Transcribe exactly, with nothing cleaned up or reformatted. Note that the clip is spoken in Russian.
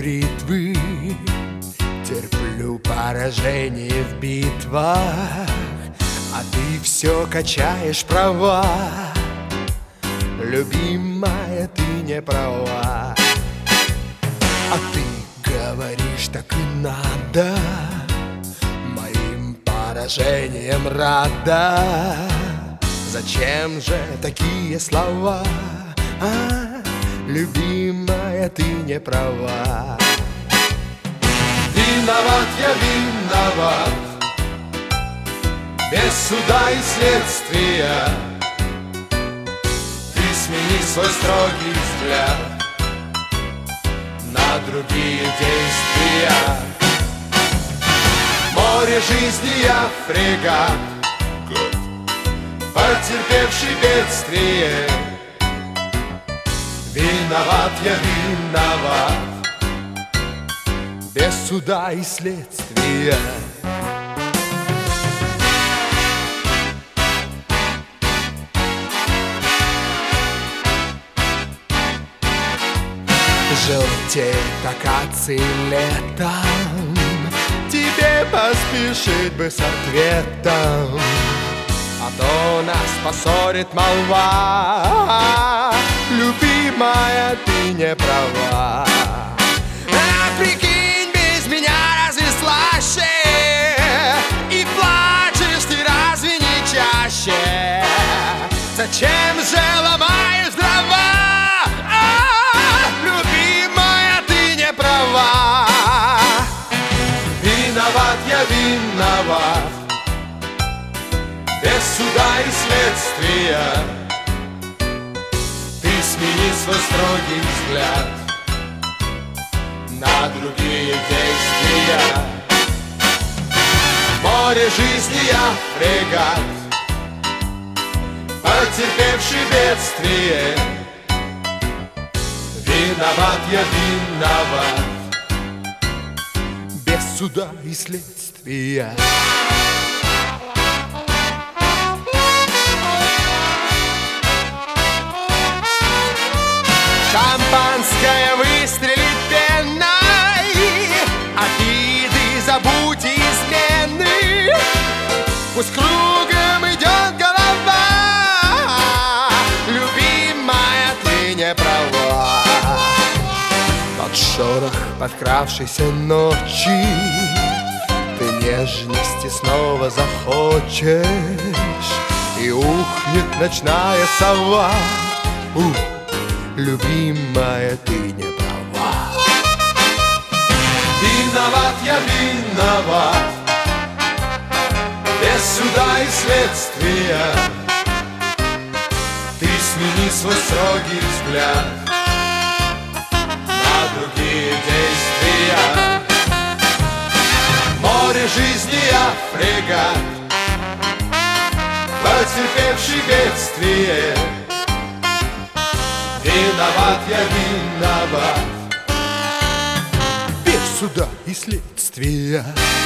бритвы, терплю поражение в битвах, а ты все качаешь права. Любимая, ты не права. А ты говоришь, так и надо, моим поражением рада. Зачем же такие слова? А, любимая, ты не права. Виноват я, виноват, без суда и следствия. Ты смени свой строгий взгляд на другие действия. Море жизни я фрегат, потерпевший бедствие. Виноват я, виноват, без суда и следствия. Желтеет акации летом, тебе поспешить бы с ответом, а то нас поссорит молва. Любимая, ты не права. А прикинь, без меня разве слаще? И плачешь ты разве не чаще? Зачем же ломаешь дрова? А, любимая, ты не права. Виноват я, виноват, без суда и следствия. Ты смени свой строгий взгляд на другие действия. Море жизни я фрегат, потерпевший бедствие. Виноват я, виноват, без суда и следствия. Шампанское выстрелит пеной, обиды забудь и измены. Пусть кругом идет голова. Любимая, ты не права. Под шорох подкравшейся ночи ты нежности снова захочешь, и ухнет ночная сова. Ух, любимая, ты не права. Виноват я, виноват, без суда и следствия. Ты смени свой строгий взгляд на другие действия. Море жизни я фрегат, потерпевший бедствие. Виноват я, виноват, без суда и следствия.